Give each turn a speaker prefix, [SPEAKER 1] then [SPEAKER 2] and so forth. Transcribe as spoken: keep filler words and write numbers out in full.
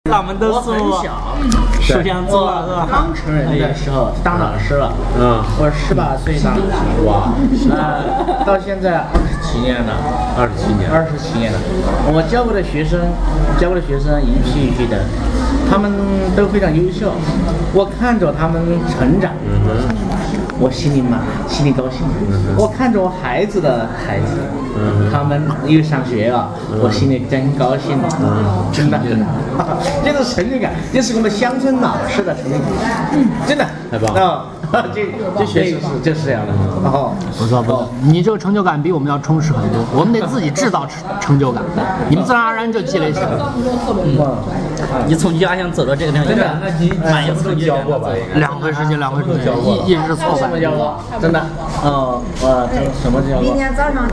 [SPEAKER 1] 咱们都是
[SPEAKER 2] 我很小，
[SPEAKER 1] 首先做了
[SPEAKER 2] 刚成人的时候当老师了。
[SPEAKER 3] 嗯，
[SPEAKER 2] 我十八岁当老师，
[SPEAKER 3] 哇，
[SPEAKER 2] 呃，到现在二十七年了，
[SPEAKER 3] 二十七年，
[SPEAKER 2] 二十七年了。我教过的学生，教过的学生一批一批的，他们都非常优秀，我看着他们成长。
[SPEAKER 3] 嗯哼，
[SPEAKER 2] 我心里嘛，心里高兴。我看着我孩子的孩子，
[SPEAKER 3] 嗯
[SPEAKER 2] 他们又上学了，我心里真高兴。
[SPEAKER 3] 嗯
[SPEAKER 2] 真的，这是成就感，这是我们乡村老师的成就感，真的
[SPEAKER 3] 太棒了
[SPEAKER 2] 啊！这这确实是就是这样的。哦，
[SPEAKER 1] 不错不错，你这个成就感比我们要充实很多，我们得自己制造成成就感，你们自然而然就积累起来了。
[SPEAKER 2] 哇，
[SPEAKER 4] 你从家乡走到这个地方，
[SPEAKER 2] 真的，
[SPEAKER 3] 那你
[SPEAKER 4] 蛮有
[SPEAKER 3] 什么都
[SPEAKER 4] 成就感
[SPEAKER 3] 教过吧？
[SPEAKER 1] 两回时间，两回时间，一一直错
[SPEAKER 2] 什么
[SPEAKER 1] 百。
[SPEAKER 2] 教过？真的，哦，我真什么教过？
[SPEAKER 5] 明天早上。